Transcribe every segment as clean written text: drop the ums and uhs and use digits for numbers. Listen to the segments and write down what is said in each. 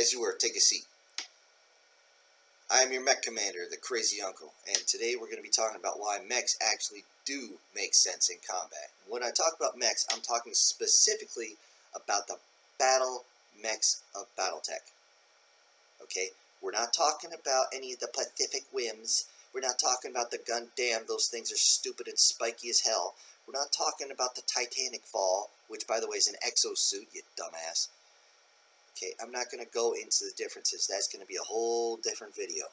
As you were, take a seat. I am your mech commander, the Crazy Uncle, and today we're going to be talking about why mechs actually do make sense in combat. When I talk about mechs, I'm talking specifically about the battle mechs of Battletech. Okay? We're not talking about any of the Pacific Whims. We're not talking about the Gundam. Those things are stupid and spiky as hell. We're not talking about the Titanic Fall, which, by the way, is an exosuit, you dumbass. Okay, I'm not going to go into the differences. That's going to be a whole different video.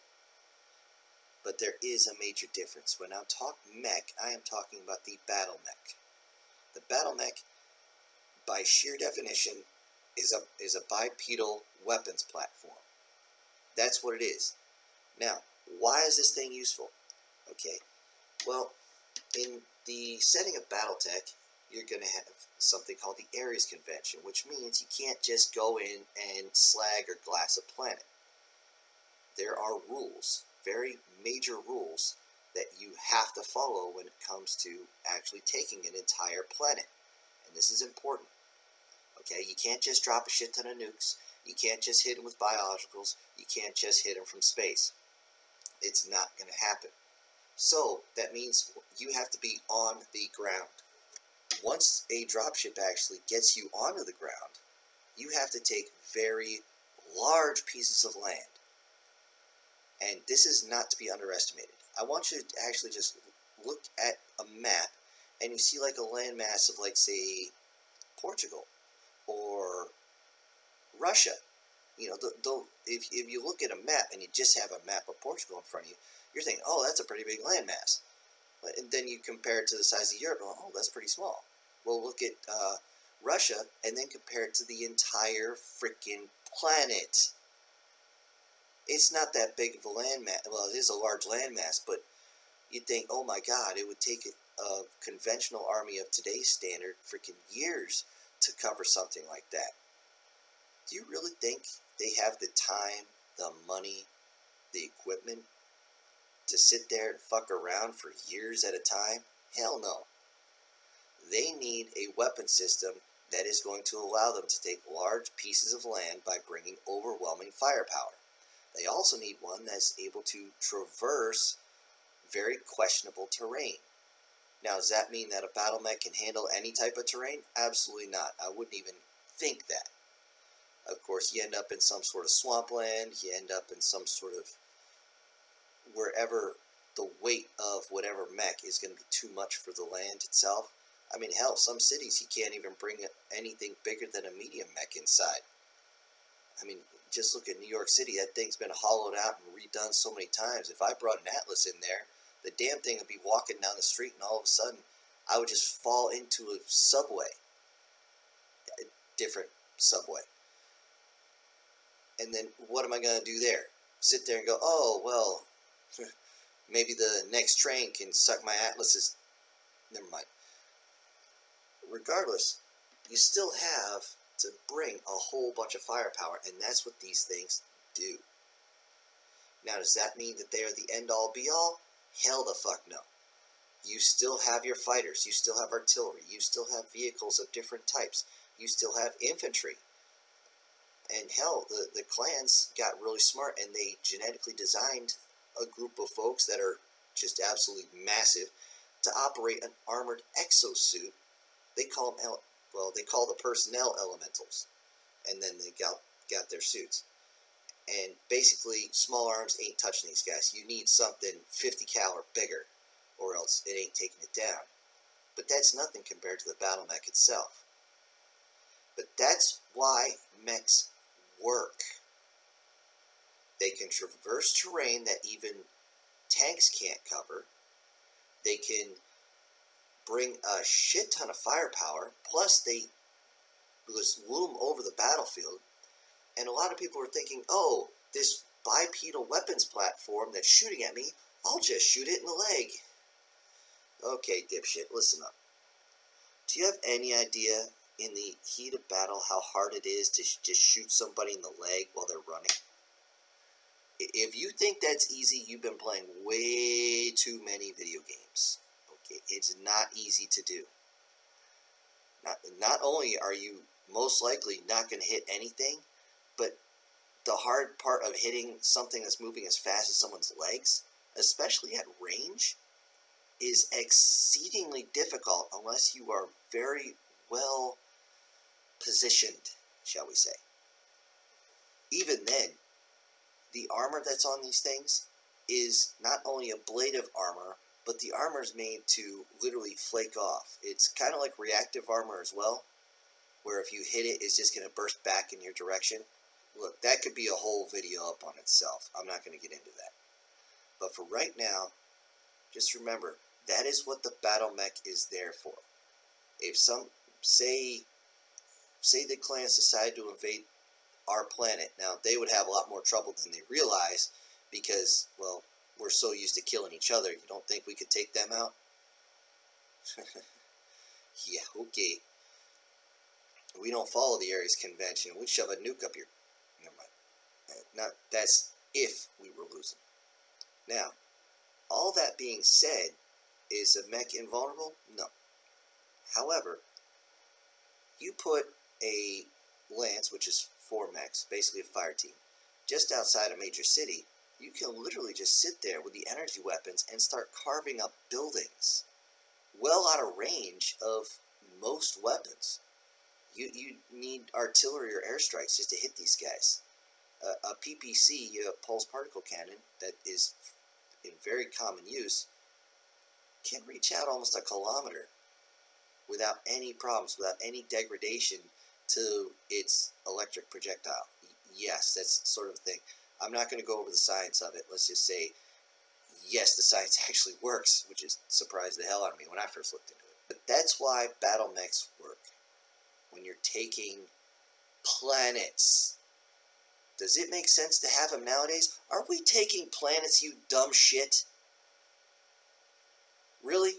But there is a major difference. When I talk mech, I am talking about the battle mech. The battle mech, by sheer definition, is a bipedal weapons platform. That's what it is. Now, why is this thing useful? Okay, well, in the setting of Battletech, you're going to have something called the Ares Convention, which means you can't just go in and slag or glass a planet. There are rules, very major rules, that you have to follow when it comes to actually taking an entire planet. And this is important. Okay, you can't just drop a shit ton of nukes. You can't just hit them with biologicals. You can't just hit them from space. It's not going to happen. So that means you have to be on the ground. Once a dropship actually gets you onto the ground, you have to take very large pieces of land. And this is not to be underestimated. I want you to actually just look at a map and you see like a landmass of, like, say, Portugal or Russia. You know, if you look at a map and you just have a map of Portugal in front of you, you're thinking, oh, that's a pretty big landmass. And then you compare it to the size of Europe, oh, that's pretty small. Well, look at Russia and then compare it to the entire freaking planet. It's not that big of a landmass. Well, it is a large landmass, but you'd think, oh my God, it would take a conventional army of today's standard freaking years to cover something like that. Do you really think they have the time, the money, the equipment to sit there and fuck around for years at a time? Hell no. They need a weapon system that is going to allow them to take large pieces of land by bringing overwhelming firepower. They also need one that's able to traverse very questionable terrain. Now, does that mean that a battle mech can handle any type of terrain? Absolutely not. I wouldn't even think that. Of course, you end up in some sort of swampland. You end up in some sort of wherever the weight of whatever mech is going to be too much for the land itself. I mean, hell, some cities you can't even bring anything bigger than a medium mech inside. I mean, just look at New York City. That thing's been hollowed out and redone so many times. If I brought an Atlas in there, the damn thing would be walking down the street and all of a sudden I would just fall into a subway. A different subway. And then what am I going to do there? Sit there and go, oh, well, maybe the next train can suck my Atlas's... Never mind. Regardless, you still have to bring a whole bunch of firepower, and that's what these things do. Now, does that mean that they are the end-all, be-all? Hell the fuck no. You still have your fighters, you still have artillery, you still have vehicles of different types, you still have infantry. And hell, the clans got really smart, and they genetically designed a group of folks that are just absolutely massive to operate an armored exosuit. They call them, they call the personnel elementals, and then they got their suits. And basically, small arms ain't touching these guys. You need something 50 cal or bigger, or else it ain't taking it down. But that's nothing compared to the battle mech itself. But that's why mechs work. They can traverse terrain that even tanks can't cover. They can bring a shit ton of firepower, plus they loom over the battlefield. And a lot of people are thinking, oh, this bipedal weapons platform that's shooting at me, I'll just shoot it in the leg. Okay, dipshit, listen up. Do you have any idea in the heat of battle how hard it is to just shoot somebody in the leg while they're running? If you think that's easy, you've been playing way too many video games. Okay, it's not easy to do. Not only are you most likely not going to hit anything, but the hard part of hitting something that's moving as fast as someone's legs, especially at range, is exceedingly difficult unless you are very well positioned, shall we say. Even then, the armor that's on these things is not only ablative armor, but the armor is made to literally flake off. It's kind of like reactive armor as well, where if you hit it, it's just going to burst back in your direction. Look, that could be a whole video up on itself. I'm not going to get into that. But for right now, just remember, that is what the battle mech is there for. If say the clans decide to invade our planet, now they would have a lot more trouble than they realize because, well, we're so used to killing each other. You don't think we could take them out? Yeah, okay. We don't follow the Ares Convention. We'd shove a nuke up your... Never mind. That's if we were losing. Now, all that being said, is a mech invulnerable? No. However, you put a lance, which is 4 mechs, basically a fire team, just outside a major city, you can literally just sit there with the energy weapons and start carving up buildings well out of range of most weapons. You need artillery or airstrikes just to hit these guys. A PPC, a pulse particle cannon, that is in very common use, can reach out almost a kilometer without any problems, without any degradation to its electric projectile. Yes, that's sort of a thing. I'm not going to go over the science of it. Let's just say, yes, the science actually works, which is surprised the hell out of me when I first looked into it. But that's why battle mechs work. When you're taking planets. Does it make sense to have them nowadays? Are we taking planets, you dumb shit? Really?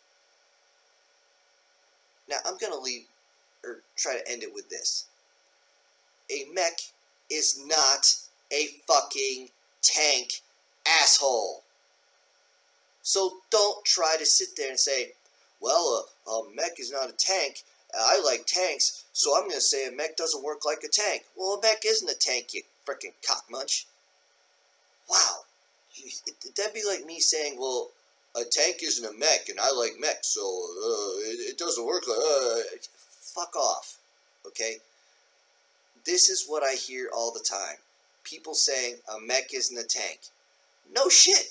Now, I'm going to try to end it with this. A mech is not a fucking tank, asshole. So don't try to sit there and say, well, a mech is not a tank. I like tanks, so I'm going to say a mech doesn't work like a tank. Well, a mech isn't a tank, you frickin' cockmunch. Wow. That'd be like me saying, well, a tank isn't a mech, and I like mechs, so it doesn't work like... Fuck off, okay? This is what I hear all the time. People saying a mech isn't a tank. No shit.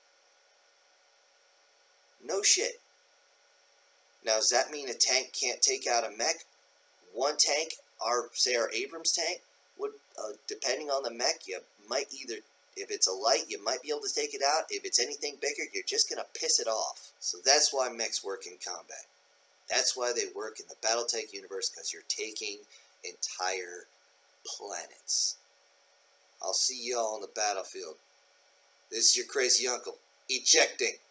No shit. Now, does that mean a tank can't take out a mech? One tank, say our Abrams tank, would, depending on the mech, you might either, if it's a light, you might be able to take it out. If it's anything bigger, you're just going to piss it off. So that's why mechs work in combat. That's why they work in the Battletech universe, because you're taking entire planets. I'll see y'all on the battlefield. This is your crazy uncle, ejecting.